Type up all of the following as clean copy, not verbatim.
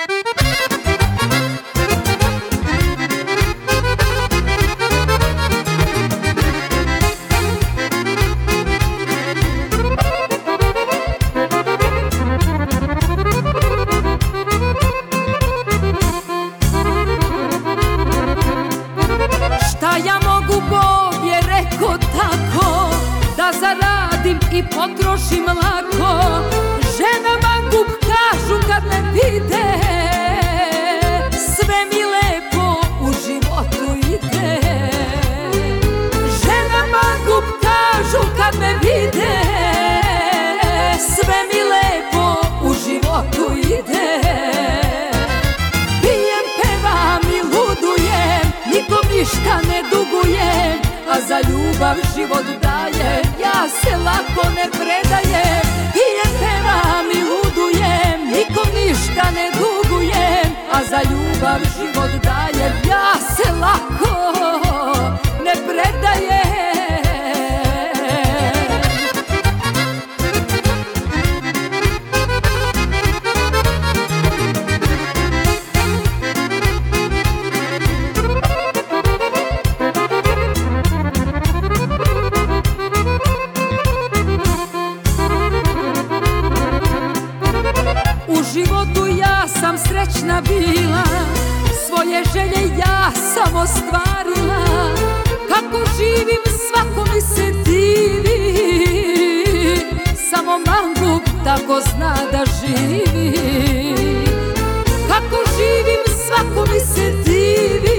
Ja mogu, Bog je rekao tako, da zaradim i potrošim lako. Žena mangup kažu kad me vide, sve mi lepo u životu ide. Žena mangup kažu kad me vide, sve mi lepo u životu ide. Pijem, pevam i ludujem, nikom ništa ne dugujem, a za ljubav život dajem, ja se lako ne predajem. Pijem, pevam i ludujem, nikom ništa ne dugujem, a za ljubav život dajem, ja se lako ne predajem. U životu ja sam srećna bila, svoje želje ja sam ostvarila. Kako živim svako mi se divi, samo mangup tako zna da živi. Kako živim svako mi se divi,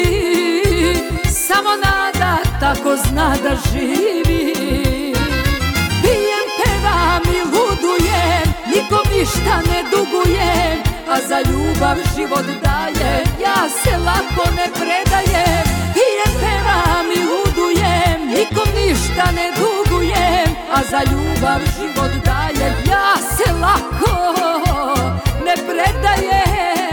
samo nada tako zna da živi. Pijem, pevam i ludujem, nikom ništa ne dugujem, a za ljubav život dajem, ja se lako ne predajem. Pijem, pevam i ludujem, nikom ništa ne dugujem, a za ljubav život dajem, ja se lako ne predajem.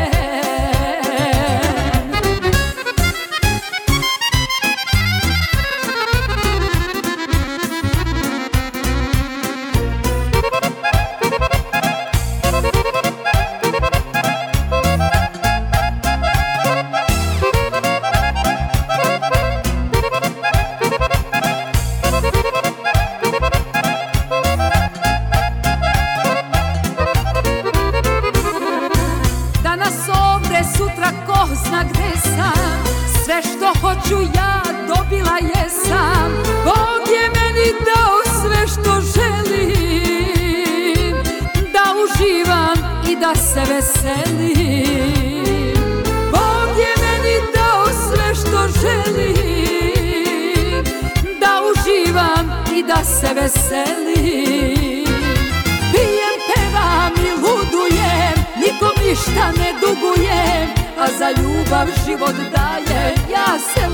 Sutra ko zna gde sam, sve što hoću ja dobila jesam. Bog je meni dao sve što želim, da uživam i da se veselim. Bog je meni dao sve što želim, da uživam i da se veselim. Pijem, pevam i ludujem, nikom ništa ne dugujem, a za ljubav život dajem, ja se